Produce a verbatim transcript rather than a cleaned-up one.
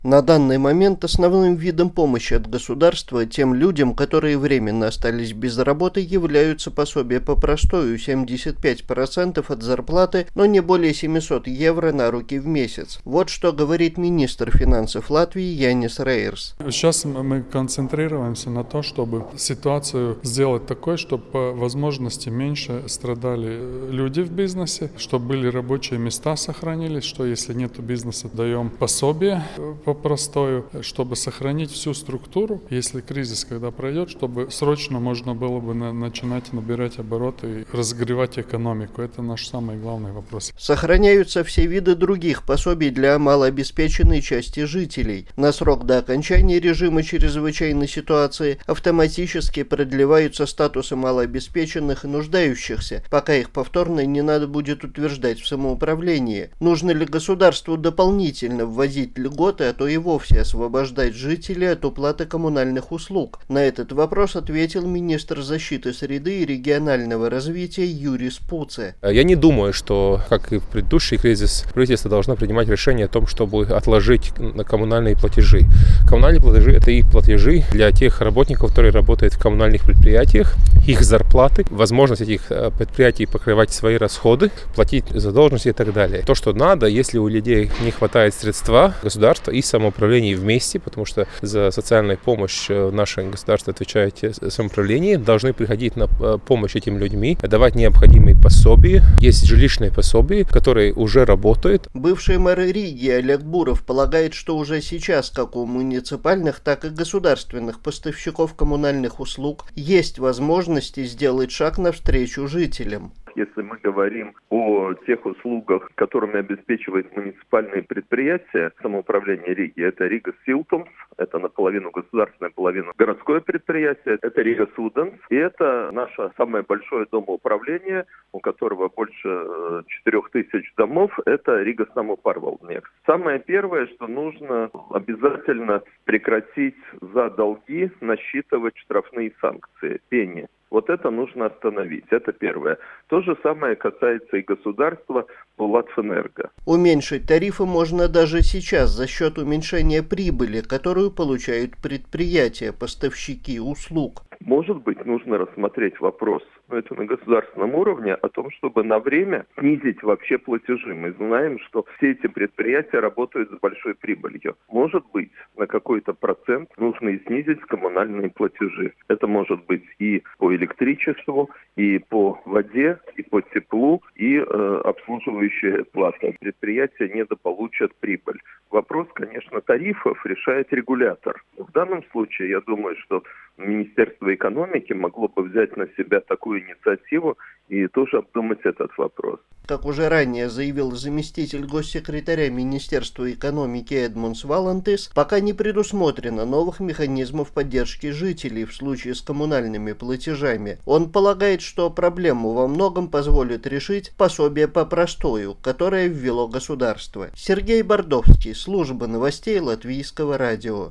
На данный момент основным видом помощи от государства тем людям, которые временно остались без работы, являются пособия по простою семьдесят пять процентов от зарплаты, но не более семьсот евро на руки в месяц. Вот что говорит министр финансов Латвии Янис Рейерс. Сейчас мы концентрируемся на том, чтобы ситуацию сделать такой, чтобы по возможности меньше страдали люди в бизнесе, чтобы были рабочие места сохранились, что если нет бизнеса, даем пособие по простою, чтобы сохранить всю структуру, если кризис когда пройдет, чтобы срочно можно было бы на, начинать набирать обороты и разогревать экономику. Это наш самый главный вопрос. Сохраняются все виды других пособий для малообеспеченной части жителей. На срок до окончания режима чрезвычайной ситуации автоматически продлеваются статусы малообеспеченных и нуждающихся, пока их повторно не надо будет утверждать в самоуправлении. Нужно ли государству дополнительно вводить льготы, а то и вовсе освобождать жителей от уплаты коммунальных услуг? На этот вопрос ответил министр защиты среды и регионального развития Юрий Спуце. Я не думаю, что, как и в предыдущий кризис, правительство должно принимать решение о том, чтобы отложить коммунальные платежи. Коммунальные платежи – это и платежи для тех работников, которые работают в коммунальных предприятиях, их зарплаты, возможность этих предприятий покрывать свои расходы, платить задолженности и так далее. То, что надо, если у людей не хватает средства, государство и самоуправление вместе, потому что за социальную помощь наше государство отвечает самоуправление, должны приходить на помощь этим людям, давать необходимые пособия. Есть жилищные пособия, которые уже работают. Бывший мэр Риги Олег Буров полагает, что уже сейчас, как у муниципальных, так и государственных поставщиков коммунальных услуг, есть возможности сделать шаг навстречу жителям. Если мы говорим о тех услугах, которыми обеспечивает муниципальные предприятия самоуправления Риги, это Рига Силтумс, это наполовину государственное, наполовину городское предприятие, это Рига Суденс, и это наше самое большое домоуправление, у которого больше четырех тысяч домов, это Рига Самопарвалдниeks. Самое первое, что нужно обязательно прекратить за долги насчитывать штрафные санкции, пени. Вот это нужно остановить, это первое. То же самое касается и государства по Латвэнерго. Уменьшить тарифы можно даже сейчас за счет уменьшения прибыли, которую получают предприятия, поставщики услуг. Может быть, нужно рассмотреть вопрос, но это на государственном уровне, о том, чтобы на время снизить вообще платежи. Мы знаем, что все эти предприятия работают с большой прибылью. Может быть, на какой-то процент нужно и снизить коммунальные платежи. Это может быть и по электричеству, и по воде, и по теплу, и э, обслуживающая плата. Предприятия недополучат прибыль. Вопрос, конечно, тарифов решает регулятор. В данном случае, я думаю, что Министерство экономики могло бы взять на себя такую инициативу и тоже обдумать этот вопрос. Как уже ранее заявил заместитель госсекретаря Министерства экономики Эдмунс Валантис, пока не предусмотрено новых механизмов поддержки жителей в случае с коммунальными платежами. Он полагает, что проблему во многом позволит решить пособие по простою, которое ввело государство. Сергей Бордовский, служба новостей Латвийского радио.